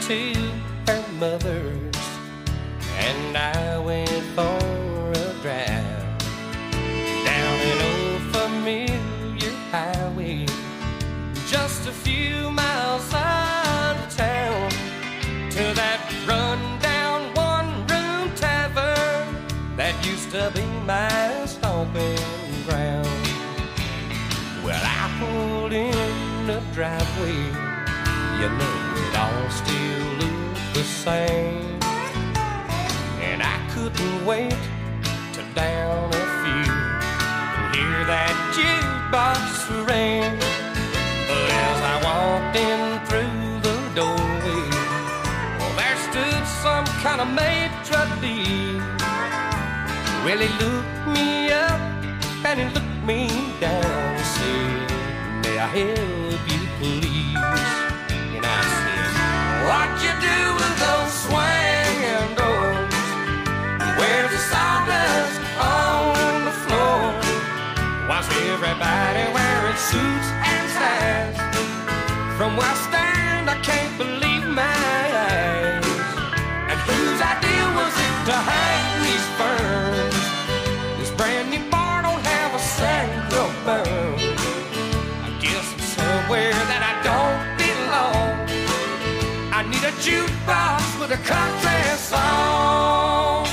to her mother's, and I went for a drive down an old familiar highway, just a few miles out of town, to that run-down one-room tavern that used to be my stomping ground. Well, I pulled in the driveway, you know it all still looked the same, and I couldn't wait to down a few and hear that jukebox ring. But as I walked in through the doorway, well, there stood some kind of maitre d'. Well, he looked me up and he looked me down and said, "May I help you, please?" And I said, "What you do with those swinging doors? Where's the sawdust on the floor? Why's everybody wearing suits and ties? From where I stand, I can't believe my eyes. And whose idea was it to hang these ferns? This brand new bar don't have a single burn. I guess I'm somewhere that I don't belong. I need a jukebox with a country song."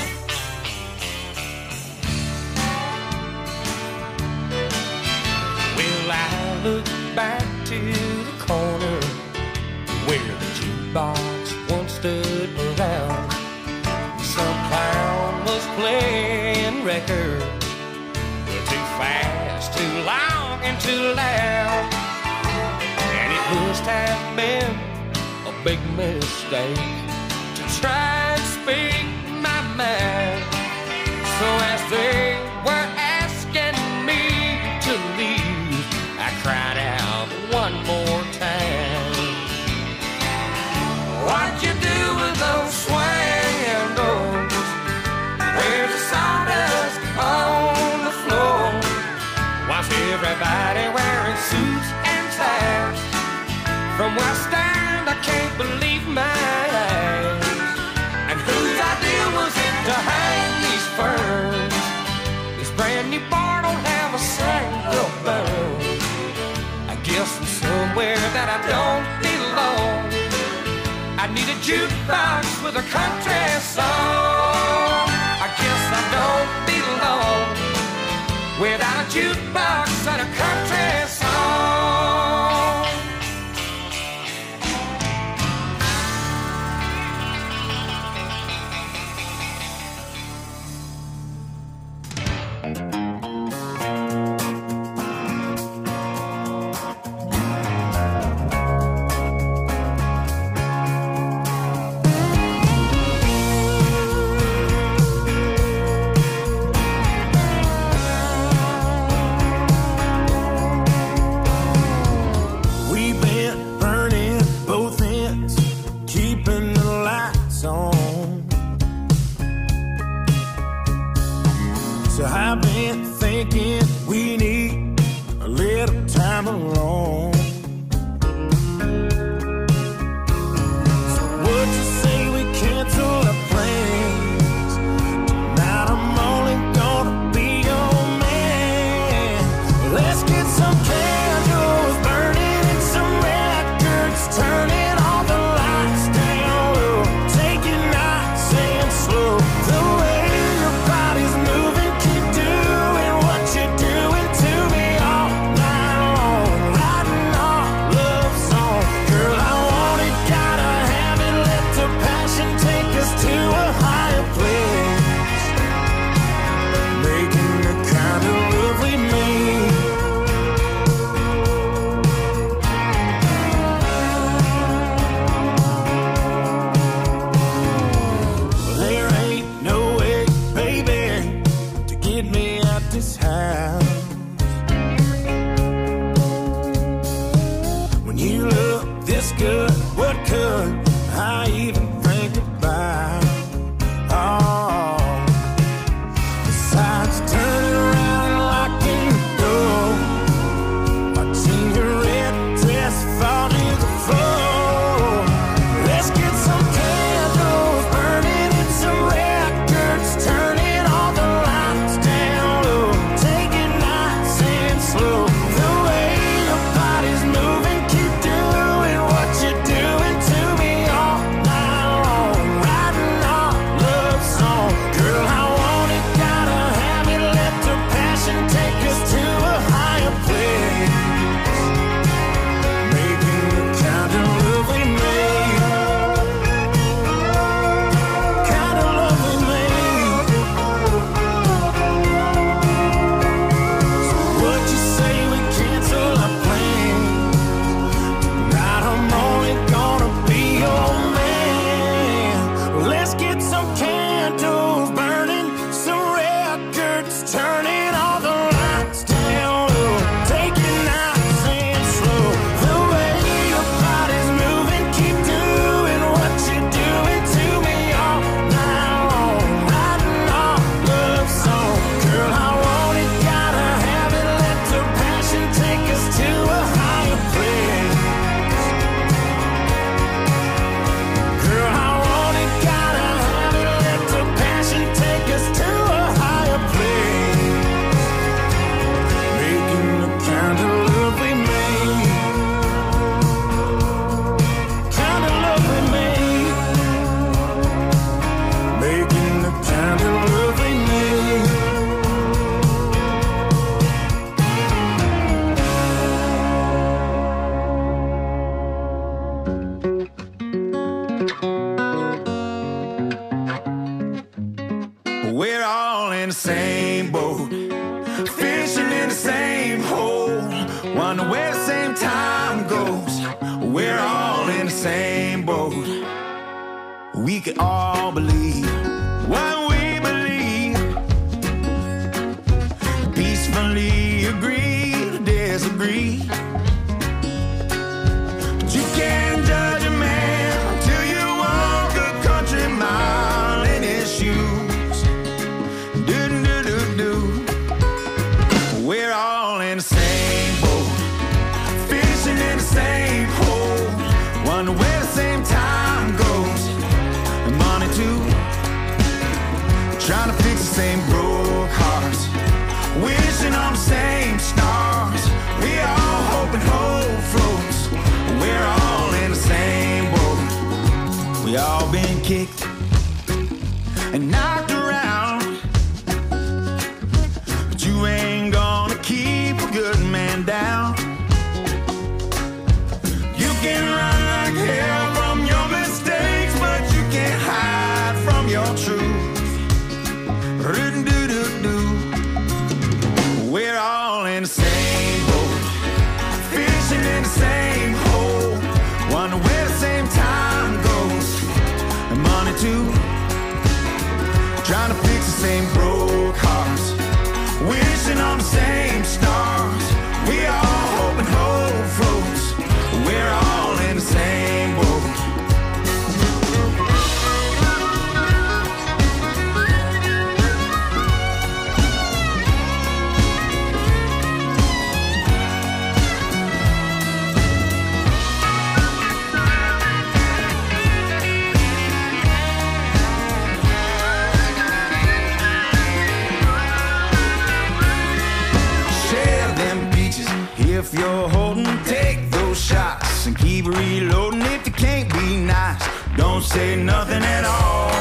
Well, I look back to the corner where the jukebox once stood around. Some clown was playing records, too fast, too long, and too loud. And it must have been a big mistake to try and speak my mind. So as they were asking me to leave, I cried out one more time, "What you do with those swinging doors? Where's the sawdust on the floor? Why's everybody wearing suits and ties? From where I stand, I can't believe my eyes. And whose idea was it to hang these ferns? This brand new bar don't have a single burn. I guess I'm somewhere that I don't belong. I need a jukebox with a country song. I guess I don't belong without a jukebox and a country song." So I've been thinking we need a little time alone. So would you say we cancel our plans? Tonight I'm only gonna be your man. Let's get some candles burning and some records turning, all the lights down low. Take it nice and slow. The way your body's moving, keep doing what you're doing to me all night long. Riding We're all in the same boat, fishing in the same hole, wonder where the same time goes. We're all in the same boat. We could all believe what we believe, peacefully agree to disagree. But you can't judge a man until you walk a country mile in his shoes. Do-do-do-do. We're all in the same boat, fishing in the same hole, wonder where the same time goes. And money too, trying to fix the same broke hearts, wishing on the same stars. We all hope and hope floats. We're all in the same boat. We all been kicked and knocked around, but you ain't gonna keep a good man down. You can run like hell from your mistakes, but you can't hide from your truth. Do-do-do-do. We're all in the same boat, fishing in the same hole, wonder where the same time goes. And money too, trying to fix the same broke hearts, wishing on the same stars. We all hope and hope floats. We're all in the same boat. If you're holding, take those shots and keep reloading. If you can't be nice, don't say nothing at all.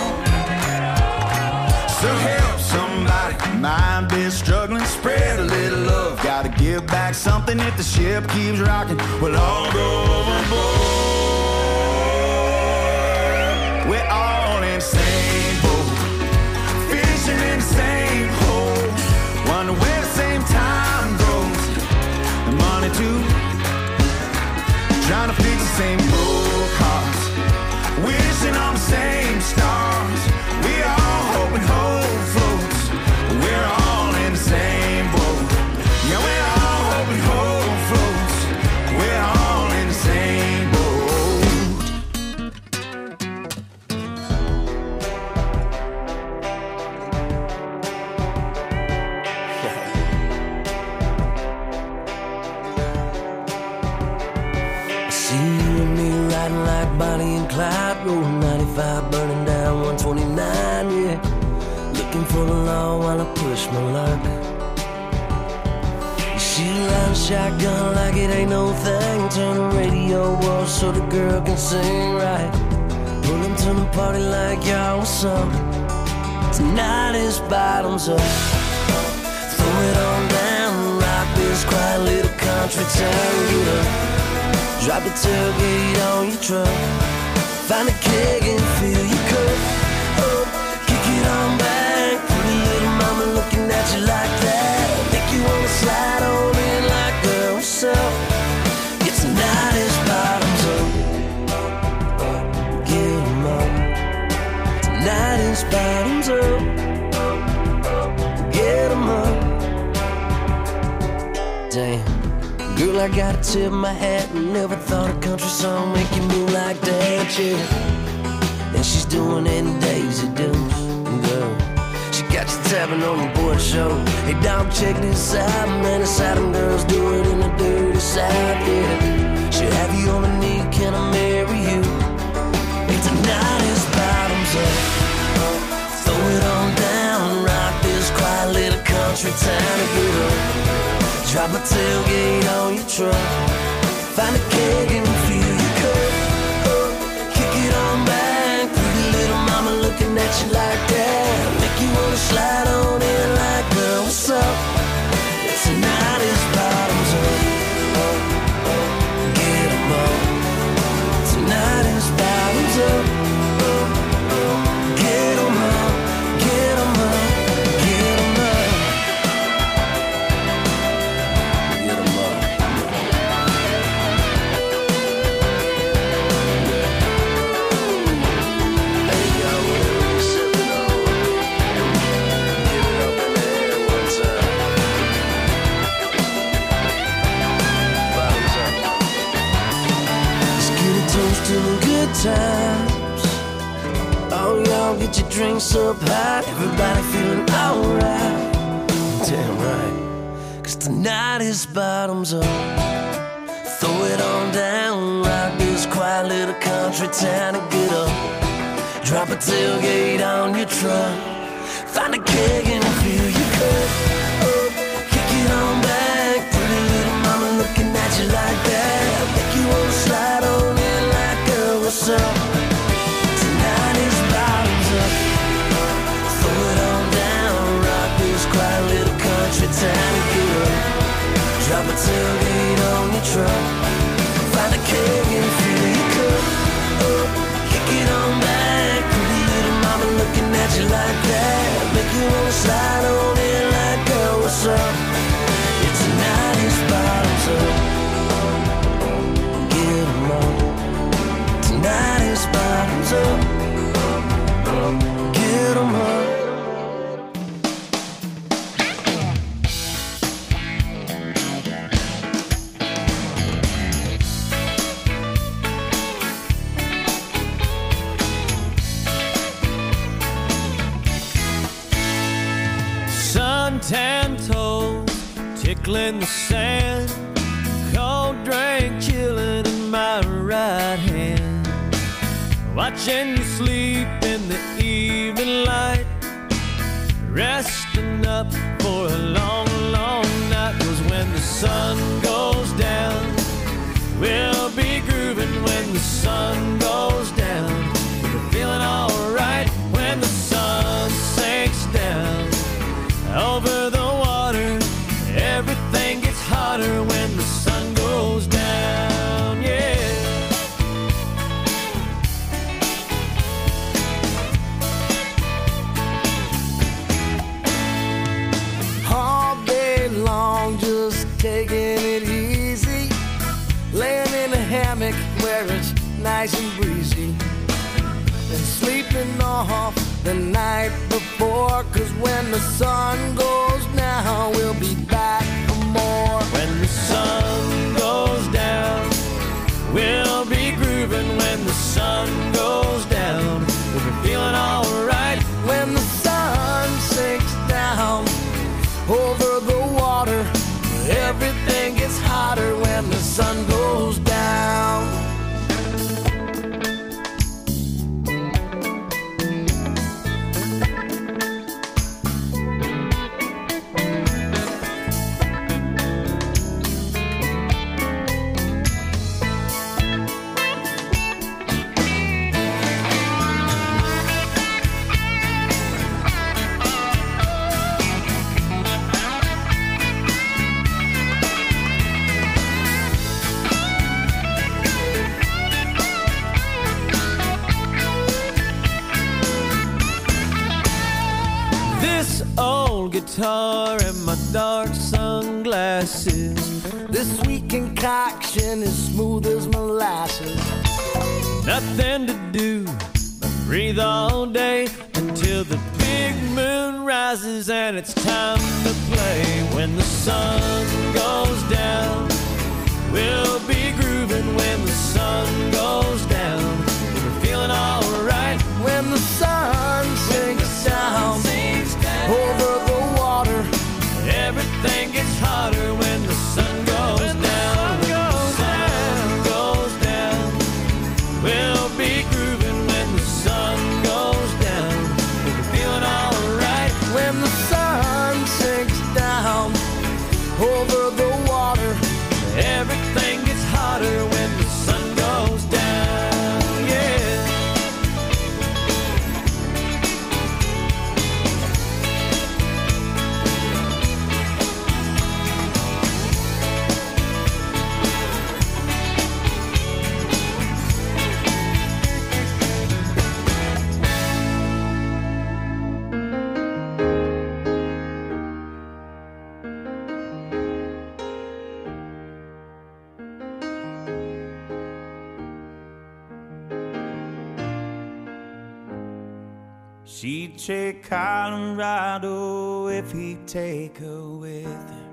So help somebody, mind be struggling, spread a little love. Gotta give back something if the ship keeps rocking. We'll all go overboard. We're all in the same boat, fishing in the same hole, wonder where the same time goes. Money too, trying to fix the same broke hearts, wishing on the same stars. We all hope and hope floats. We're all in the same boat. Yeah, we're all hope and hope floats. We're all in the same boat. Bonnie and Clyde, rolling 95, burning down 129, yeah. Looking for the law while I push my luck. You shoot a line shotgun like it ain't no thing. Turn the radio off so the girl can sing right. Pull them to the party like y'all what's up. Tonight is bottoms up. Throw it on down, rock this quiet little country town. Get up, drop the tailgate on your truck, find a keg and fill your cup up, kick it on back. Pretty little mama looking at you like that, make you wanna slide on in like girl, what's up? Yeah, tonight is bottoms up. Get 'em up. Tonight is bottoms up. Get 'em up. Damn. Girl, I gotta tip my hat and never thought a country song make you move like that, yeah. And she's doing it in Daisy Dukes, girl. She got you tapping on your board show. Hey, dog, check this out, man. The Southern girls do it in the dirty South, yeah. She'll have you on the knee, can I marry you? Hey, tonight is bottoms up. Throw it on down, rock this quiet little country town to get up. Drop a tailgate on your truck, find a keg and fill your cup up, kick it on back. Pretty little mama looking at you like that, make you wanna slide on in like girl, what's up? Tonight is bottoms up. Get 'em up. Tonight is bottoms up. Get 'em up. Get 'em up. drinks up high, everybody feeling alright. Damn right, 'cause tonight is bottoms up. Throw it on down, rock this quiet little country town and get up. Drop a tailgate on your truck, find a keg and fill your cup up. Kick it on back, pretty little mama looking at you like that. Make you wanna slide on in like, girl, what's up? Tonight is bottoms up. Throw it on down, rock this quiet little country town and get up. Drop a tailgate on your truck, find a keg and fill your cup up. Kick it on back, pretty little mama looking at you like that. Make you wanna slide on in like, girl, what's up? Yeah, tonight is bottoms up. Get 'em up. Tonight is bottoms up. Get 'em up. Suntan toes tickling the sand, cold drink chilling in my right hand. Watching you sleep in the evening light, resting up for a long, long night. 'Cause when the sun goes down, we'll be grooving. When the sun goes down, we're feeling alright. When the sun sinks down over the water, everything gets hotter when the sun goes down, yeah. All day long, just taking it easy, laying in a hammock where it's nice and breezy, and sleeping off the night before. 'Cause when the sun goes down, we'll be back for more. When the sun goes down, we'll be grooving. When the sun goes down, we'll be feeling alright. When the sun sinks down over the water, everything gets hotter when the sun goes down. Guitar and my dark sunglasses, this sweet concoction is smooth as molasses. Nothing to do but breathe all day until the big moon rises and it's time to play. When the sun goes down, we'll be grooving. When the sun goes down, we're feeling alright. When the sun sinks down over the water, everything gets hotter when the sun goes down. When the sun goes down, we'll be grooving. When the sun goes down, we'll be feeling alright. When the sun sinks down over the water, everything gets hotter when the sun goes down, yeah. She'd take Colorado if he'd take her with him.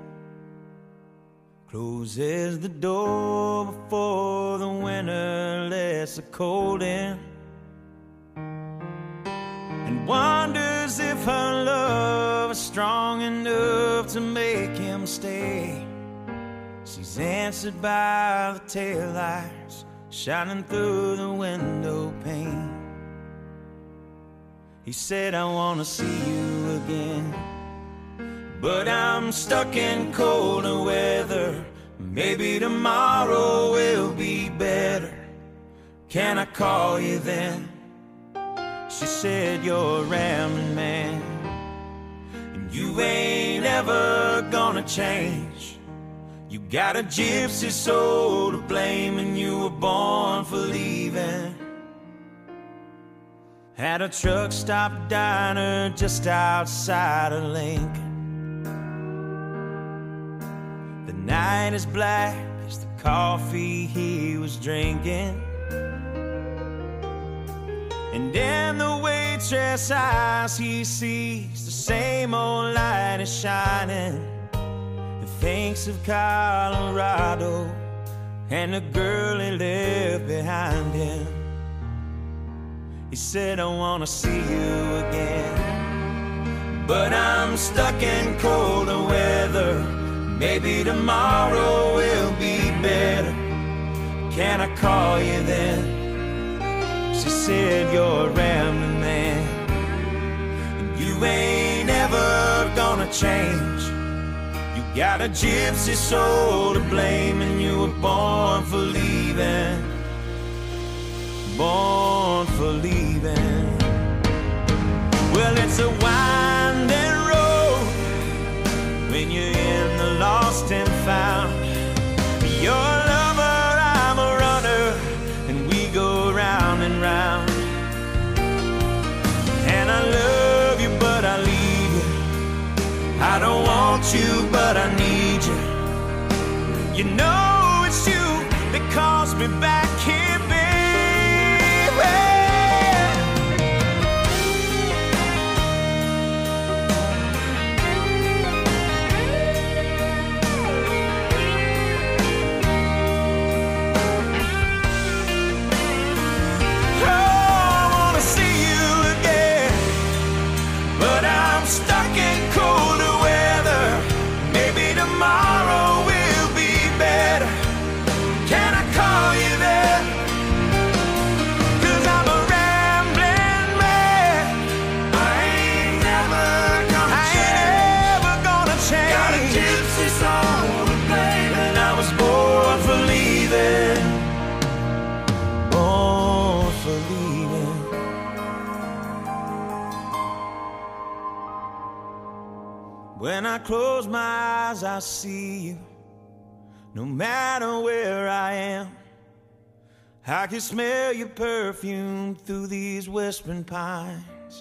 Closes the door before the winter lets the cold in, and wonders if her love is strong enough to make him stay. She's answered by the taillights shining through the window pane. He said, I wanna see you again, but I'm stuck in colder weather. Maybe tomorrow will be better. Can I call you then? She said, you're a rambling man, and you ain't ever gonna change. You got a gypsy soul to blame, and you were born for leaving. At a truck stop diner just outside of Lincoln. The night is black as the coffee he was drinking, and in the waitress' eyes he sees the same old light is shining. And thinks of Colorado and the girl he left behind him. He said, I wanna see you again, but I'm stuck in colder weather. Maybe tomorrow will be better. Can I call you then? She said, you're a rambling man, and you ain't ever gonna change. You got a gypsy soul to blame, and you were born for leaving. Born for leaving. Well, it's a winding road when you're in the lost and found. You're a lover, I'm a runner, and we go round and round. And I love you, but I leave you. I don't want you, but I need you. You know it's you that calls me back here, baby. Stuck in colder weather. Maybe tomorrow will be better. Can I call you there? 'Cause I'm a rambling man. I ain't never gonna change. Got a gypsy soul to blame, and I was born for leaving. Born for leaving. When I close my eyes, I see you. No matter where I am, I can smell your perfume through these whispering pines.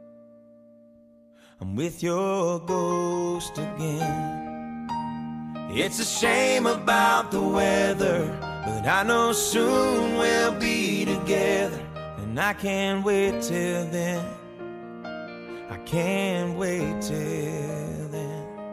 I'm with your ghost again. It's a shame about the weather, but I know soon we'll be together. And I can't wait till then. I can't wait till then.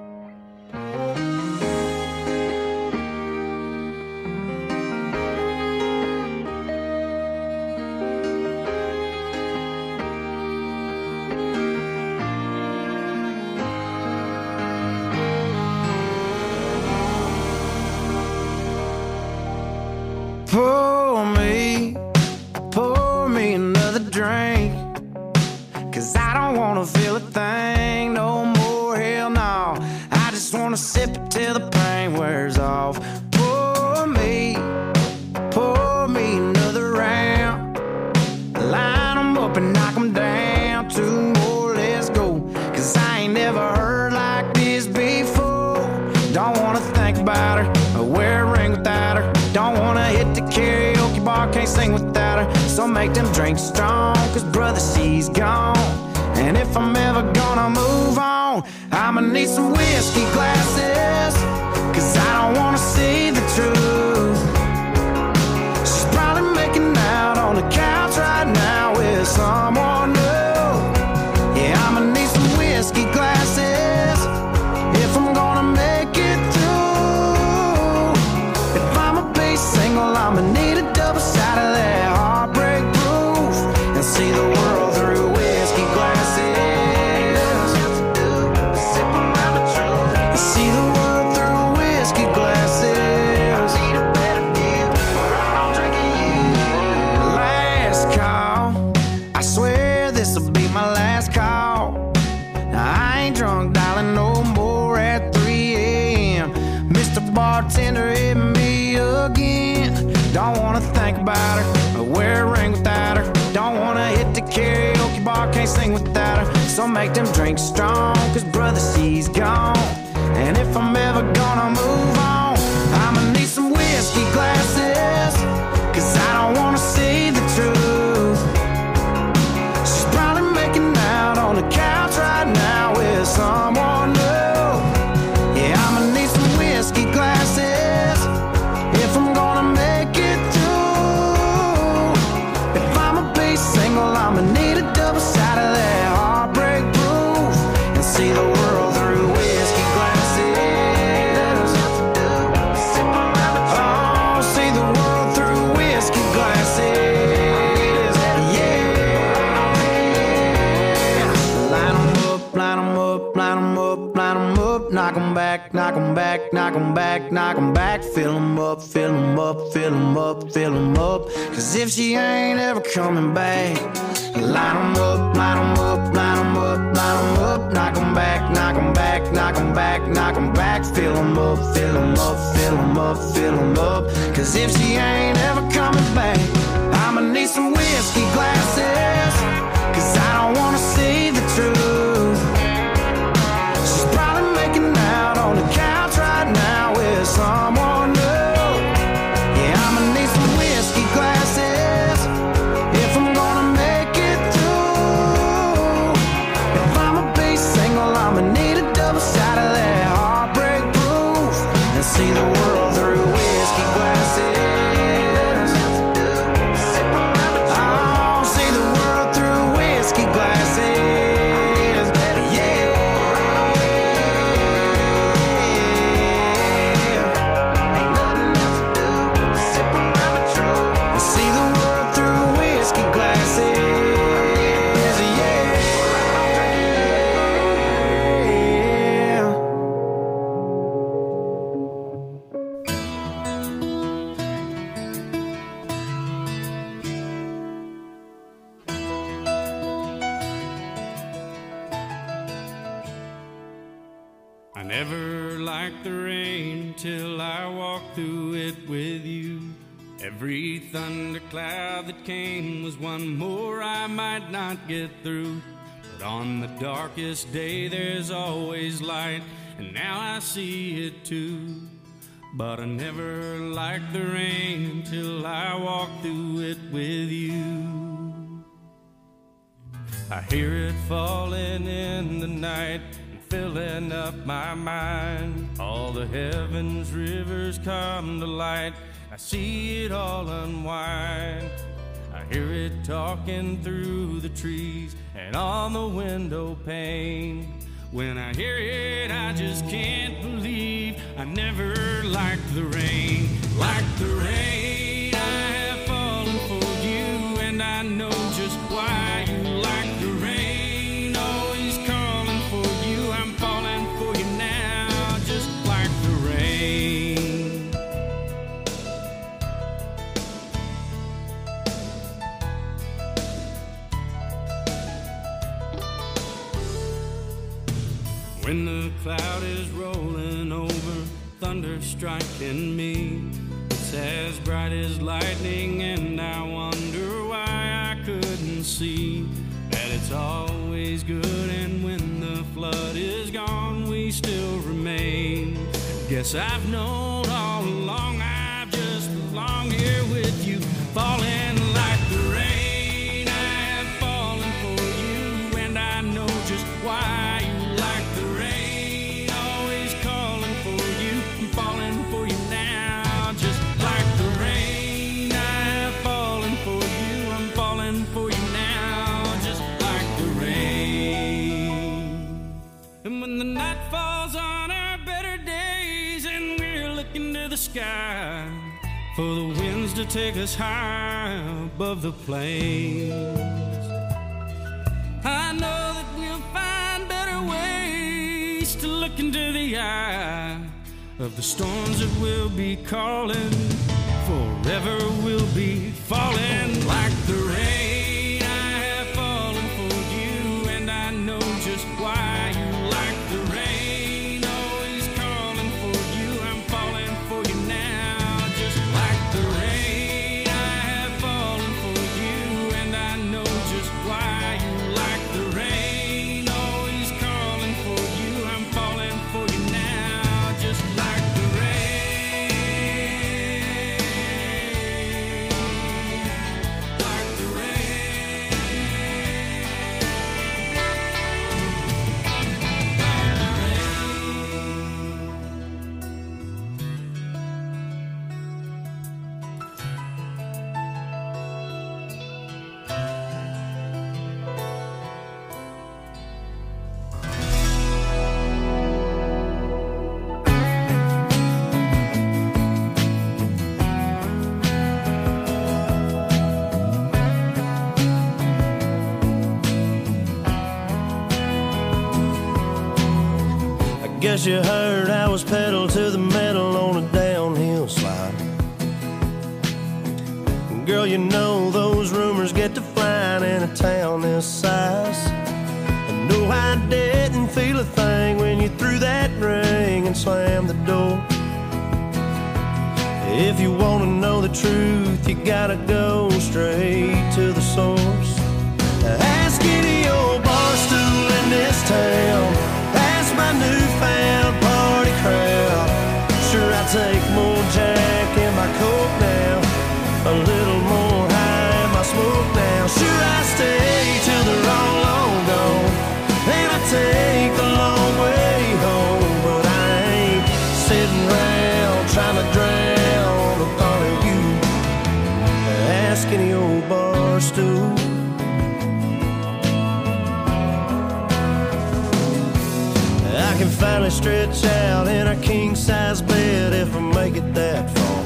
Pour me another drink, 'cause I don't wanna feel a thing no more, hell no. I just wanna sip it till the pain wears off. Pour me another round. Line 'em up and knock 'em down. Two more, let's go, 'cause I ain't never heard like this before. Don't wanna think about her or wear a ring without her. Don't wanna hit the karaoke bar, can't sing without her. So make them drinks strong, 'cause brother, she's gone. And if I'm ever gonna move on, I'ma need some whiskey glasses, 'cause I don't wanna see the truth. She's probably making out on the couch right now with someone new. Yeah, I'ma need some whiskey glasses if I'm gonna make it through. If I'ma be single, I'ma need a double shot of that heartbreak proof, and see the world through whiskey glasses. can't sing without her. So make them drinks strong, cause brother, she's gone. And if I'm ever gonna move on, I'ma need some whiskey glasses, cause I don't wanna see the truth. She's probably making out on the couch right now with someone new. Yeah, I'ma need some whiskey glasses if I'm gonna make it through. If I'ma be single, I'ma need a double shot of that heartbreak proof and see the world through whiskey glasses. Oh, see the world through whiskey glasses. Yeah. Line 'em up, line 'em up, line 'em up, line 'em up. Knock 'em back, knock 'em back, knock 'em back, knock 'em back. Fill 'em up, fill 'em up, fill 'em up, fill 'em up. Cause if she ain't ever coming back, line 'em up, line 'em up, line 'em up, line 'em up. Knock 'em back, knock 'em back, knock 'em back, knock 'em back. Fill 'em up, fill 'em up, fill 'em up, fill em up. Cause if she ain't ever coming back, I'ma need some whiskey glasses, cause I don't wanna see the truth. She's probably making out on the couch right now with someone new. Yeah, I'ma need some whiskey glasses if I'm gonna make it through. If I'ma be single, I'ma need a double shot of that heartbreak proof and see the world through whiskey glasses. Oh, see the world through whiskey glasses. Yeah. Ain't nothing else to do but sip around the truth and see the world through whiskey glasses. Yeah. I never liked the rain till I walked through it with you. Every thundercloud that came was one more I might not get through. But on the darkest day there's always light, and now I see it too. But I never liked the rain till I walked through it with you. I hear it falling in the night, filling up my mind. All the heavens rivers come to light. I see it all unwind. I hear it talking through the trees and on the window pane. When I hear it, I just can't believe I never liked the rain. Like the rain, I have fallen for you, and I know just why you like the rain. Always calling for you, I'm falling for you now, just like the rain. When the cloud is rolling over, thunder striking me, it's as bright as lightning, and I wonder why I couldn't see that it's always good, and when the flood is gone, we still remain. Guess I've known all along I've just belonged here with you, falling like the rain. I have fallen for you, and I know just why you like the rain. Always calling for you, I'm falling for you now, just like the rain. I have fallen for you, I'm falling for you now, just like the rain. And when the night falls on our better days and we're looking to the sky for the winds to take us high above the plains, I know that we'll find better ways to look into the eye of the storms that will be calling. Forever we'll be falling like the rain. I have fallen for you, and I know just why you like the rain. Always calling for you, I'm falling for you now, just like the rain. I have fallen for you, and I know just why you like the Guess you heard I was pedal to the metal on a downhill slide. Girl, you know those rumors get to flying in a town this size. And no, I didn't feel a thing when you threw that ring and slammed the door. If you want to know the truth, you gotta go straight to the source. Ask any old bar stool in this town, ask my newfound party crowd. Sure, I take more Jack in my coat now, a little more high in my smoke now. Sure, I stay till they're all long gone, and I take the long way home. But I ain't sitting around trying to drown the thought of you. Ask any old bar stool. I can finally stretch out in a king-size bed if I make it that far.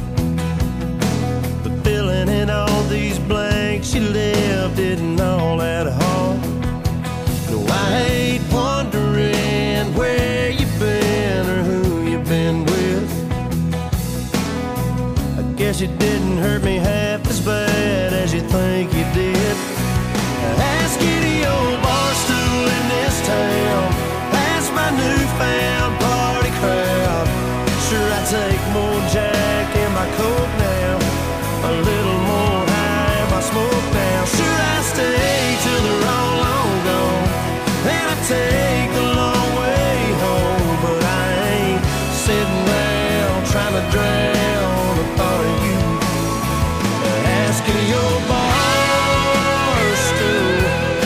But filling in all these blanks you left isn't all that hard. No, I hate wondering where you've been or who you've been with. I guess you didn't hurt me half as bad as you think you did. Ask any old bar stool in this town, my newfound party crowd. Sure, I take more Jack in my coat now, a little more high in my smoke now. Sure, I stay till they're all long gone, and I take the long way home. But I ain't sitting around trying to drown the thought of you. Ask any old bar stool.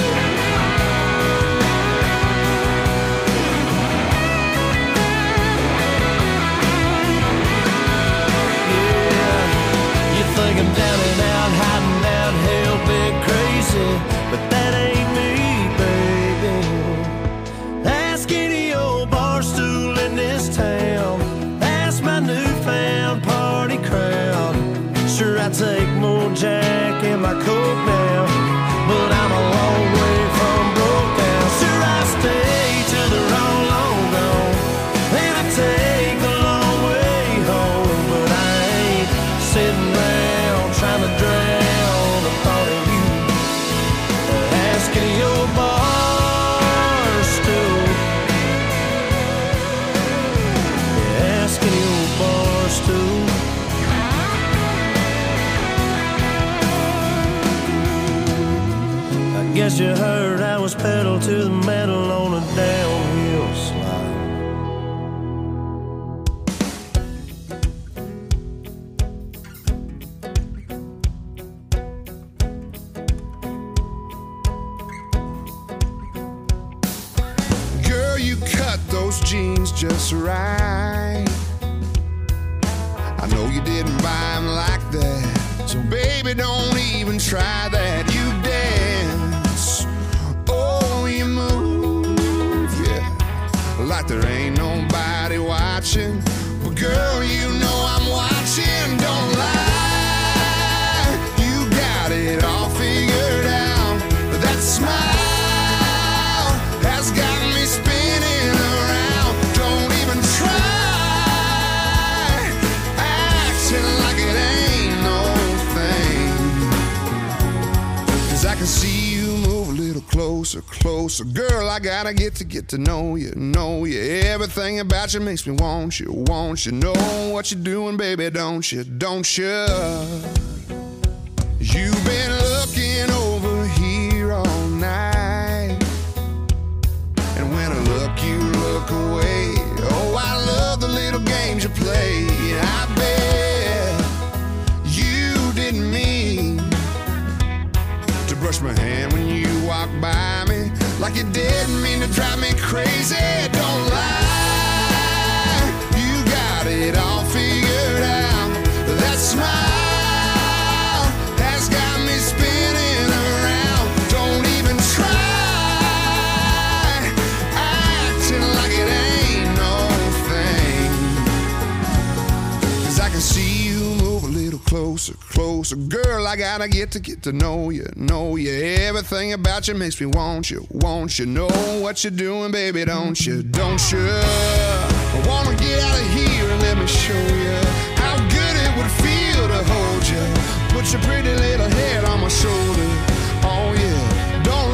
I'm down and out, hiding out, hell-bent crazy, but that ain't me, baby. Ask any old bar stool in this town, ask my newfound party crowd. Sure, I take more Jack in my coat now, but I'm a long way from broke down. Sure, I stay till they're all long gone, and I take the long way home. But I ain't sitting around trying to drown the thought of you. Ask any old bar stool. Ask any old bar stool. I guess you heard I was pedal to the metal on a downhill slide. Those jeans just right. I know you didn't buy them like that, so baby, don't even try that. You dance, oh, you move, yeah, like there ain't nobody watching. But girl, you know I'm watching, don't lie. You got it all figured out. That smile has got me spinning around. Don't even try acting like it ain't no thing, 'cause I can see you move a little closer, closer. Girl, I gotta get to know you, know you. Everything about you makes me want you, want you. Know what you're doing, baby, don't you, don't you? You've been looking over here all night, and when I look, you look away. Oh, I love the little games you play. I bet you didn't mean to brush my hand when you walk by me, like you didn't mean to drive me crazy. Don't lie, you got it all figured out. That smile has got me spinning around. Don't even try acting like it ain't no thing, 'cause I can see you move a little closer, closer. closer. Girl, I gotta get to know you, know you. Everything about you makes me want you, know what you're doing, baby, don't you, I wanna get out of here and let me show you how good it would feel to hold you. Put your pretty little head on my shoulder. Oh yeah, don't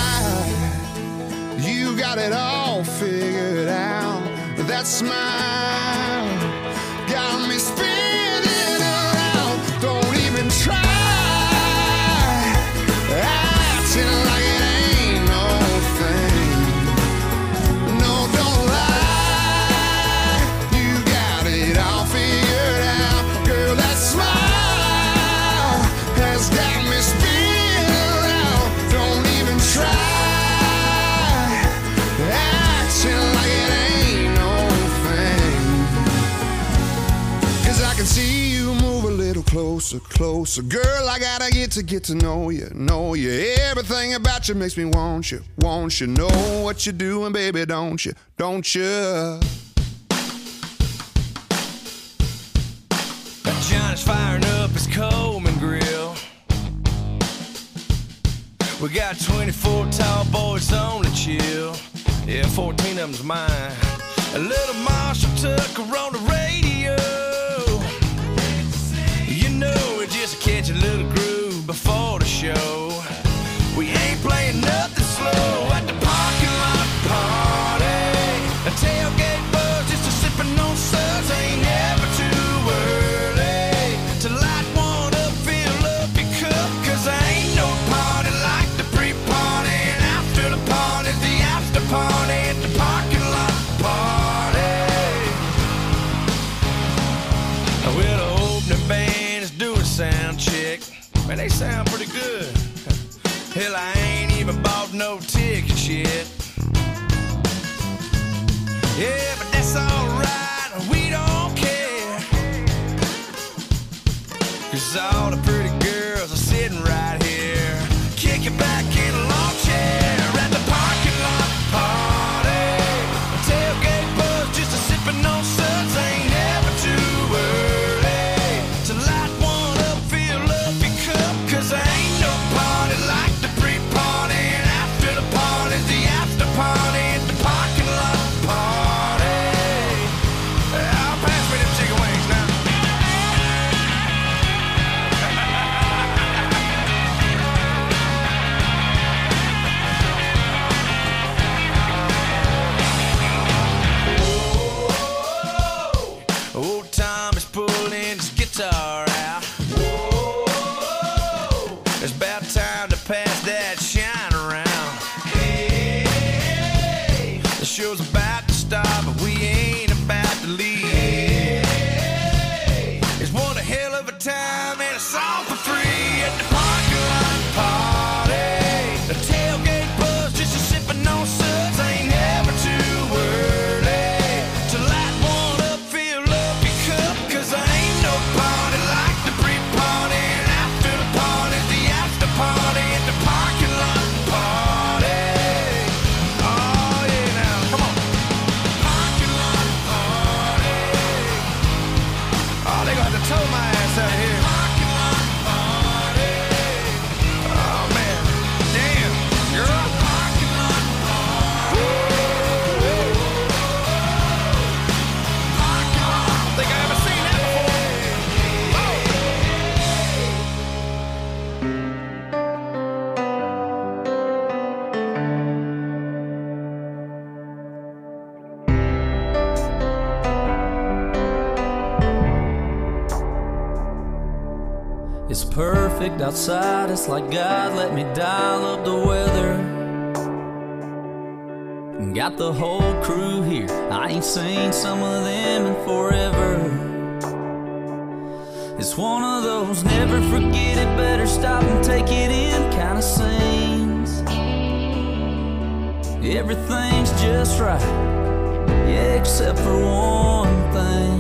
lie, you got it all figured out. That smile got me spinning around. Don't even try acting like it ain't no thing. No, don't lie, you got it all figured out. Girl, that smile has got me spinning around. Don't even try acting like it ain't no thing. 'Cause I can see you move a little closer, closer. Girl, I gotta get to know you, know you. Everything about you makes me want you, know what you're doing, baby, don't you, Johnny's firing up his Coleman grill. We got 24 tall boys on the chill. Yeah, 14 of them's mine. A little Marshall Tucker on the radio. You know, we just catch a little groove before the show. We ain't playing nothing slow at the parking lot party. A tailgate buzz, just a sipping on suds. Ain't never too early to light one up, fill up your cup. 'Cause ain't no party like the pre-party. And after the party, the after party at the parking lot party. Well, the opening band is doing sound check. Man, they sound pretty good. Hell, I ain't even bought no tickets yet. Yeah, but that's alright, we don't care. 'Cause all the pretty girls are sitting right here. Kick it back in a lawn chair at the parking lot party. A tailgate buzz, just a sipping on suds. Ain't never too early to light one up, fill up your cup. 'Cause ain't no party like the pre-party. And after the party, the after party at the parking lot party. I'll pass me them chicken wings now. Old Tom is pulling his guitar out. It's about time to pass that shine around. The show's about to start, but we ain't about to leave. It's one a hell of a time and it's all for free at the parking lot party. The tailgate buzz, just a sipping on suds. Ain't never too early to light one up, fill up your cup. 'Cause ain't no party like the pre-party. And after the party, the after party at the parking lot party. Oh yeah, now come on. Parking lot party. Oh, they gonna have to tow my ass out of here. Parking lot party. Oh man, damn, girl. Parking lot party. Parking lot. I don't think I ever seen that before. It's perfect outside, it's like God let me dial up the weather. Got the whole crew here, I ain't seen some of them in forever. It's one of those never forget it, better stop and take it in kind of scenes. Everything's just right, yeah, except for one thing.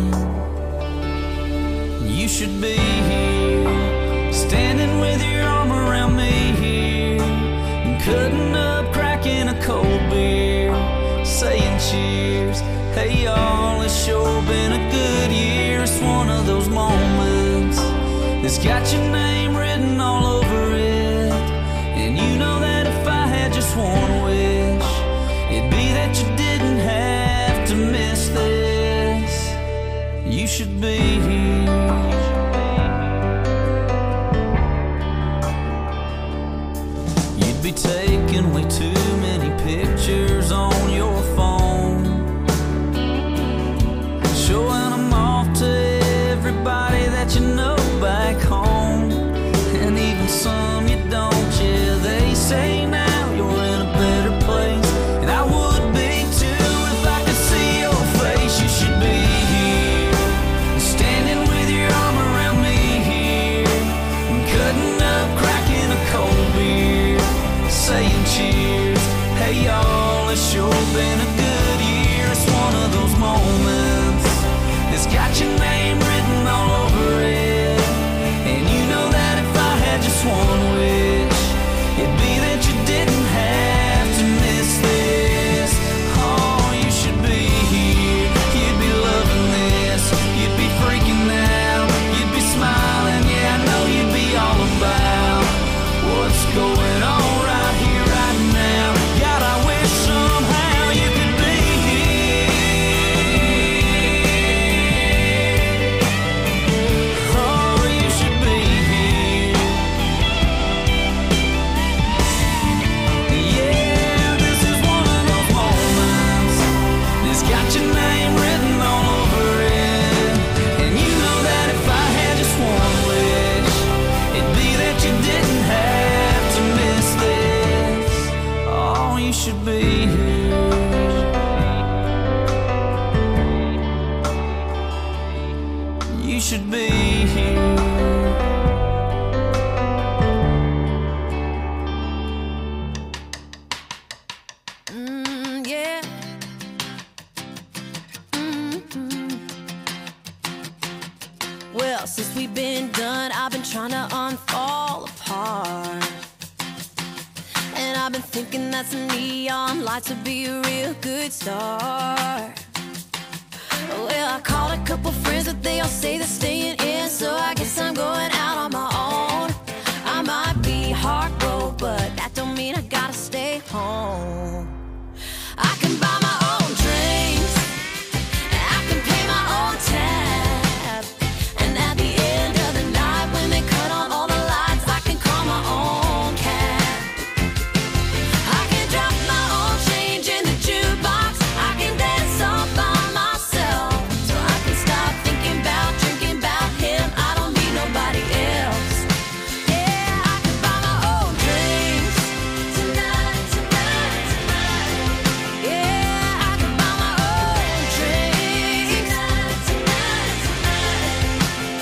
You should be here, standing with your arm around me here, cutting up, cracking a cold beer, saying cheers. Hey y'all, it's sure been a good year. It's one of those moments that's got your name you should be here. You'd be taking way too many pictures on your phone, showing them off to everybody that you know back home, and even some you don't. Yeah, they say now you're in a better place, and I would be too if I could see your face. You should be here, standing with your arm around me here, cutting up, cracking a cold beer, saying cheers. Hey y'all, it's sure been a good year. It's one of those moments that's got your name written all over it, and you know that if I had just one wish, it'd be that you didn't have to miss this. Oh, you should be here, you'd be loving this, you'd be freaking out, you'd be smiling. Yeah, I know you'd be all about what's going on right here, right now. God, I wish somehow you could be here. Oh, you should be here. Yeah, this is one of those moments that's got your name written all over it, and you know that if I had just one wish, it'd be that you didn't have to miss this. Oh, you should be here. You should be here. Yeah. Well, since we've been done, I've been trying to unfall apart, and I've been thinking that some neon lights would be a real good start. Well, I called a couple friends, but they all say they're staying in, so I guess I'm going out on my own. I might be heartbroken, but that don't mean I gotta stay home. I can buy my own drinks, I can pay my own tab, and at the end of the night, when they cut on all the lights, I can call my own cab. I can drop my own change in the jukebox, I can dance all by myself, so I can stop thinking about drinking about him. I don't need nobody else. Yeah, I can buy my own drinks tonight, tonight, tonight. Yeah, I can buy my own drinks tonight, tonight, tonight.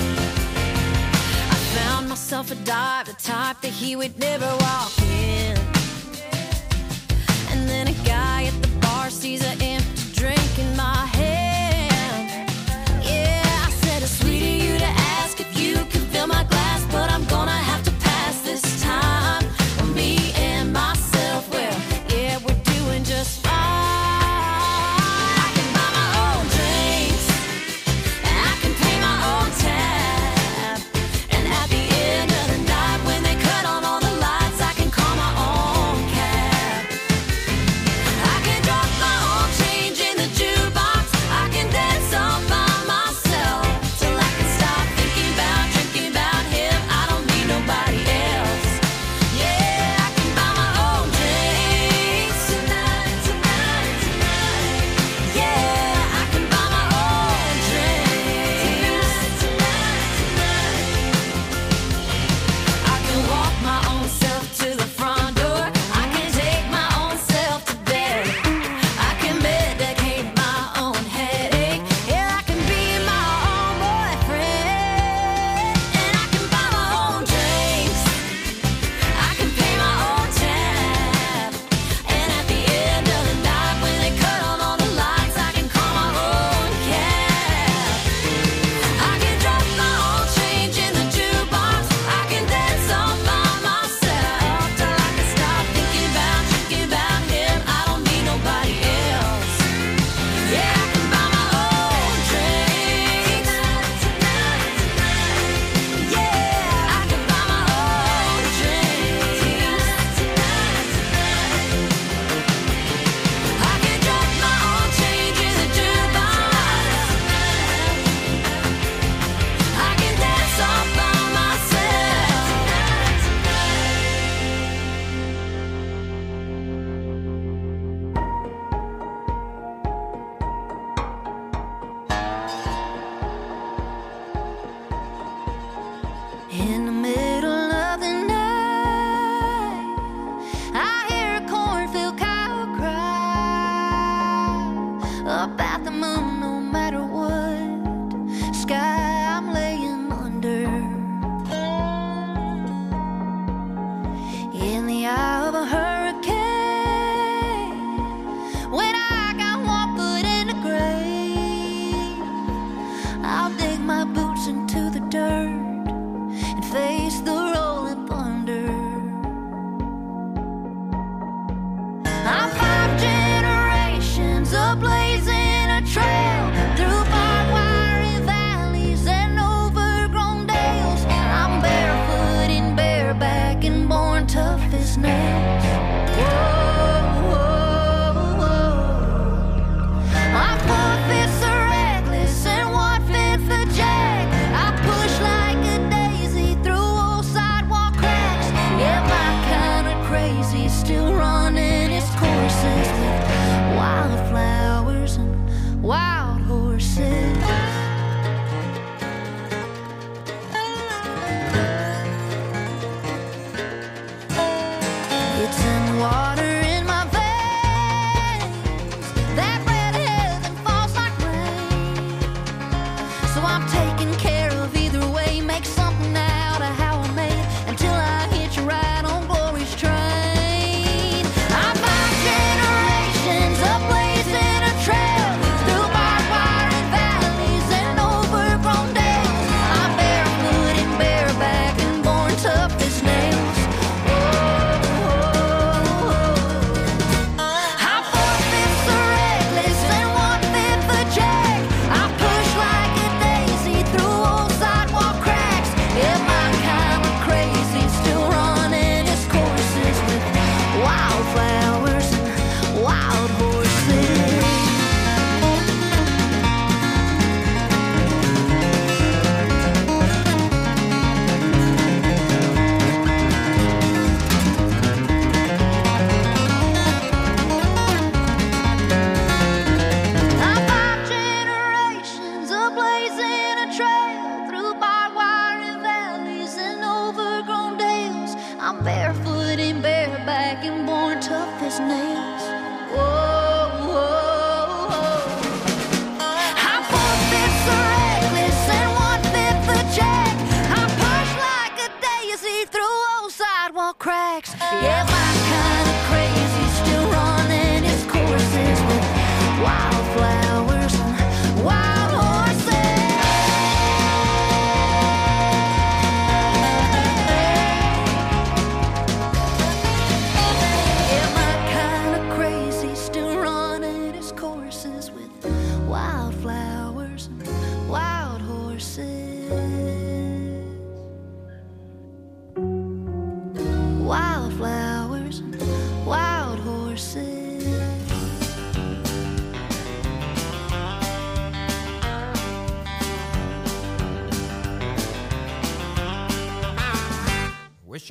I found myself a dive, the type that he would never walk in. And then a guy at the bar sees an empty drink in my hand. Yeah, I said it's sweet of you to ask if you can fill my glass, but I'm gonna have to pass this time. Me and myself, well, yeah, we're doing just fine. I can buy my own drinks, I can pay my own tab, and at the end of the night, when they cut on all the lights, I can call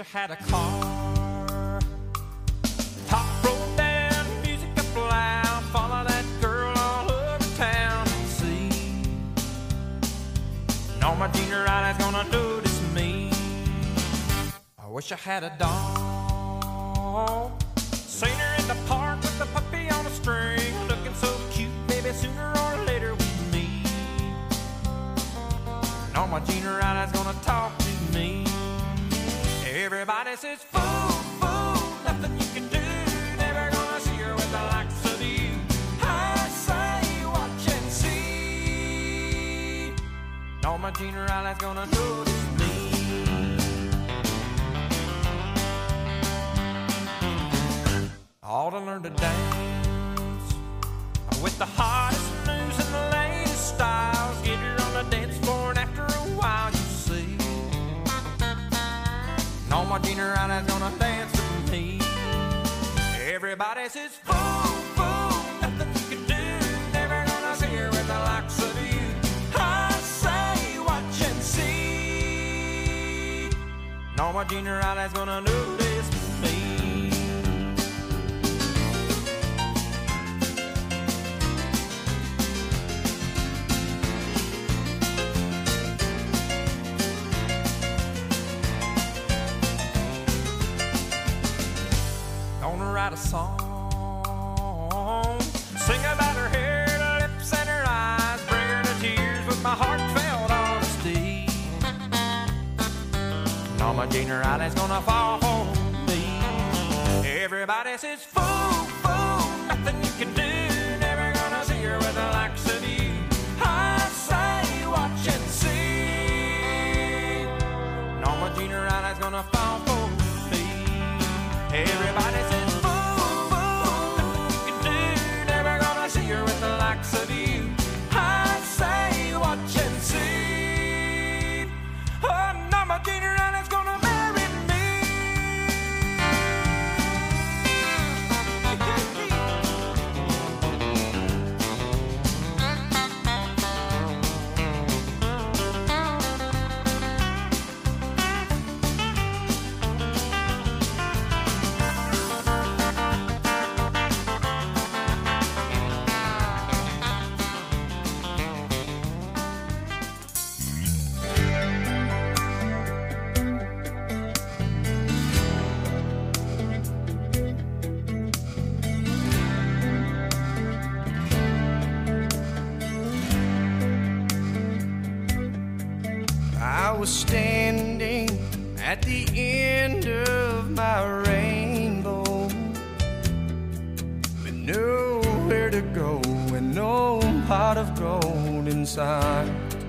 I had a car. Top rolled down, music up loud. Follow that girl all over town and see. Norma Jean Riley's gonna notice me. I wish I had a dog. Seen her in the park with the puppy on a string, looking so cute, maybe sooner or later we'd meet. Norma Jean Riley's gonna talk to me. Everybody says, fool, fool, nothing you can do. Never gonna see her with the likes of you. I say, watch and see. Norma Jean Riley's gonna notice me. Ought to learn to dance with the hottest news and the latest styles. Get her on the dance floor and after a while you see Norma Jean Riley's gonna dance with me. Everybody says, fool, fool, nothing you can do. Never gonna see her with the likes of you. I say, watch and see. Norma Jean Riley's gonna notice me. Write a song, sing about her hair, her lips and her eyes, bring her to tears with my heartfelt honesty. Norma Jean Riley's gonna fall for me. Everybody says, fool, fool, nothing you can do. Never gonna see her with the likes of you. I say, watch and see. Norma Jean Riley's gonna fall for me. Everybody says, see her with the likes of you. I say, watch and see. Oh, Norma Jean Riley's gonna marry me. I was standing at the end of my rainbow with nowhere to go and no pot of gold inside.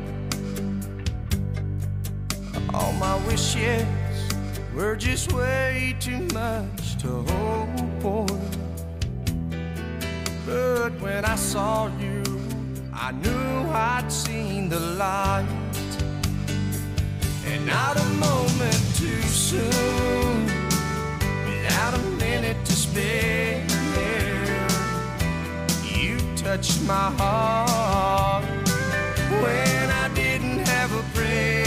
All my wishes were just way too much to hope for. But when I saw you, I knew I'd seen the light. And not a moment too soon, without a minute to spare, you touched my heart when I didn't have a prayer.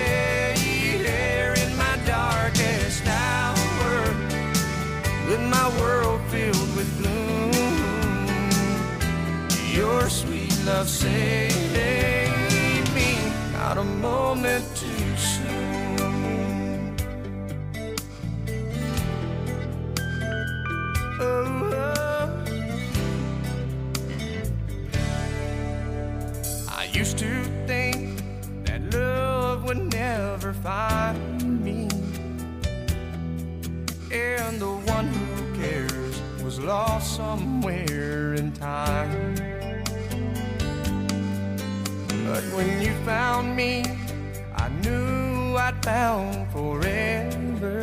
In my darkest hour, with my world filled with gloom, your sweet love saved me. Not a moment too soon. Oh, oh. I used to think that love would never find me, and the one who cares was lost somewhere in time. But when you found me, I knew I'd found forever.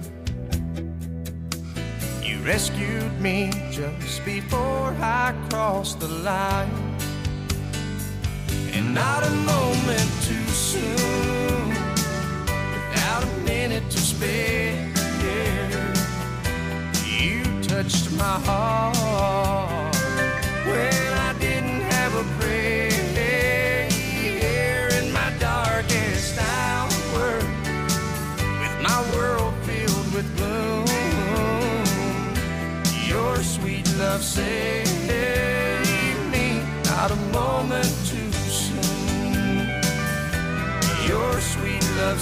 You rescued me just before I crossed the line. And not a moment too soon, without a minute to spare, you touched my heart when I didn't have a prayer. In my darkest hour, with my world filled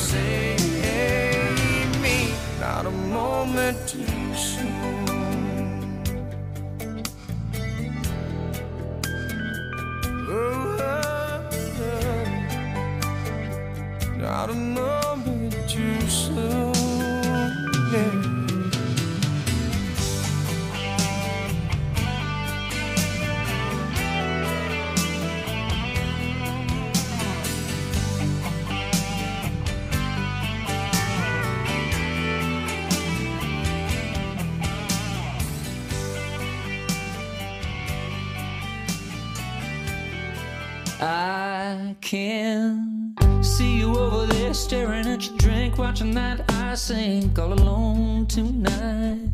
save me, not a moment too soon. Not a moment too soon, yeah. I can see you over there staring at your drink, watching that ice sink all alone tonight.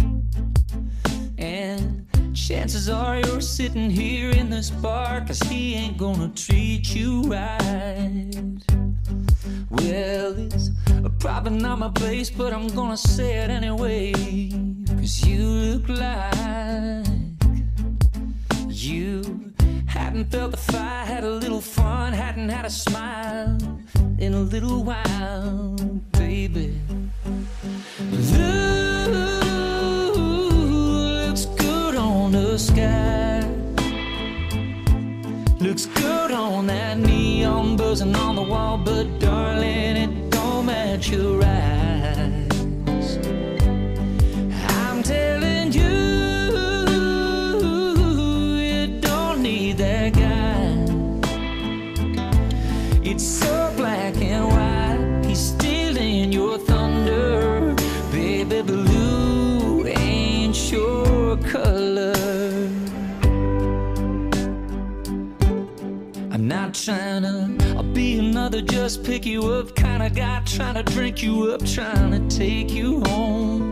And chances are you're sitting here in this bar, 'cause he ain't gonna treat you right. Well, it's probably not my place, but I'm gonna say it anyway, 'cause you look like you hadn't felt the fire, had a little fun, hadn't had a smile in a little while, baby. Looks good on the sky, looks good on that neon buzzing on the wall, but darling, it don't match your eyes. I'm telling you, that guy. It's so black and white, he's stealing your thunder. Baby blue ain't your color. I'm not trying to be another just pick you up kind of guy, trying to drink you up, trying to take you home.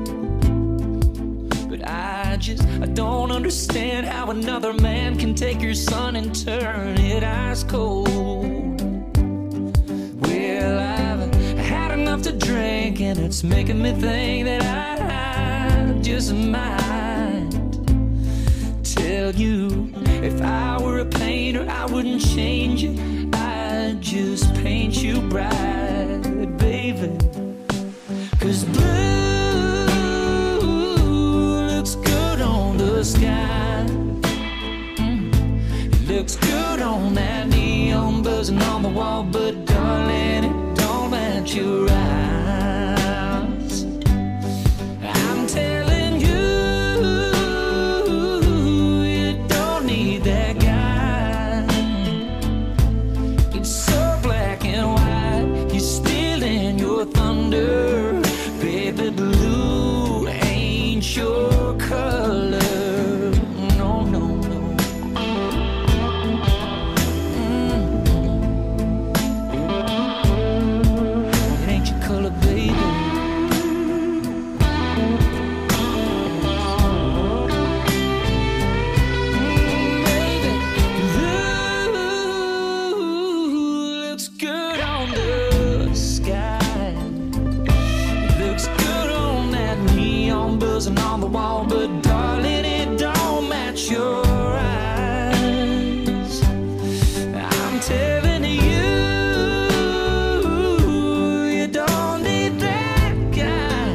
I don't understand how another man can take your sun and turn it ice cold. Well, I've had enough to drink, and it's making me think that I just might tell you, if I were a painter, I wouldn't change you, I'd just paint you bright, baby. 'Cause blue sky, it looks good on that neon buzzing on the wall, but darling, it don't match your eyes. I'm telling you, you don't need that guy. It's so black and white, he's stealing your thunder. Baby blue ain't your color. And on the wall, but darling, it don't match your eyes. I'm telling you, you don't need that guy.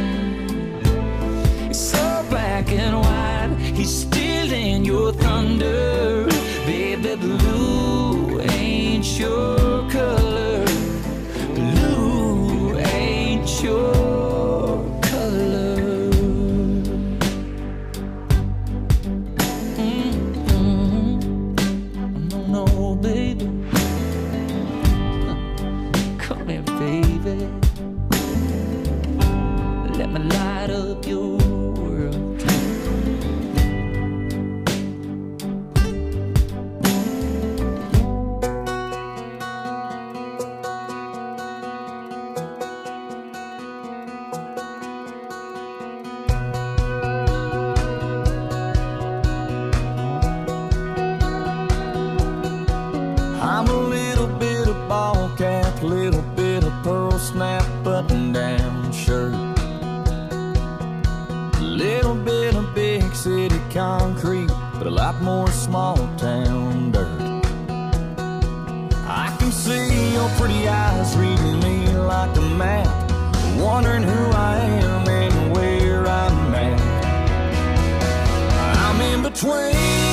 It's so black and white, he's stealing your thunder. Baby blue ain't your color. Blue ain't your I'm a little bit of ball cap, little bit of pearl snap button down shirt, a little bit of big city concrete, but a lot more small town dirt. I can see your pretty eyes reading me like a map, wondering who I am and where I'm at. I'm in between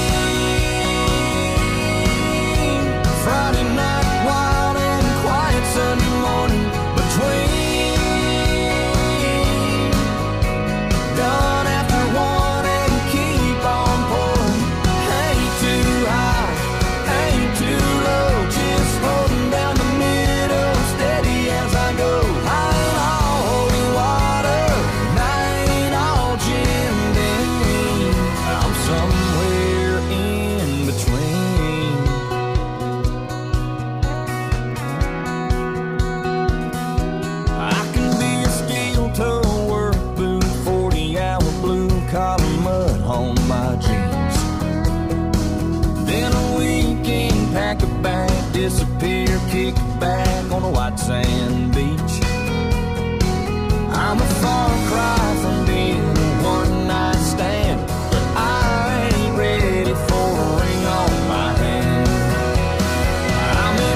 Friday night wild and quiet Sunday morning, between done after one and keep on pouring. Ain't too high, ain't too low, just holding down the middle, steady as I go. I ain't all holy water, and I ain't all Jim Beam. I'm somewhere in between. I can be a steel toe work boot, 40-hour blue collar mud on my jeans. Then a weekend pack a bag, disappear, kick back on a white sand beach. I'm a far cry from being a one-night stand, but I ain't ready for a ring on my hand. I'm in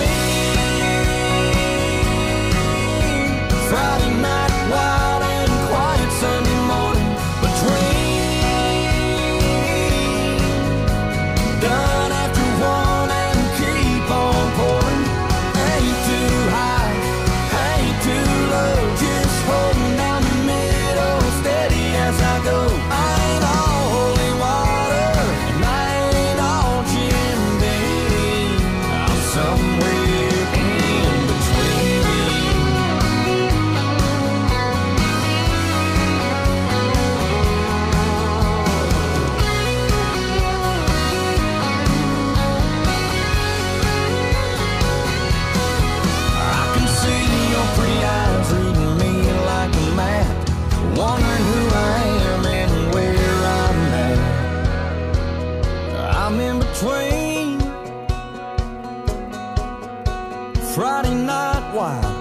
between Friday night wild and quiet Sunday morning, between done after one and keep on pouring. Ain't too high, ain't too low, just holding down the middle, steady as I go. I ain't all holy water, and I ain't all Jim Beam. I'm somewhere in between. I can see your pretty eyes reading me like a map, wondering who I am and where I'm at. I'm in between Friday night wild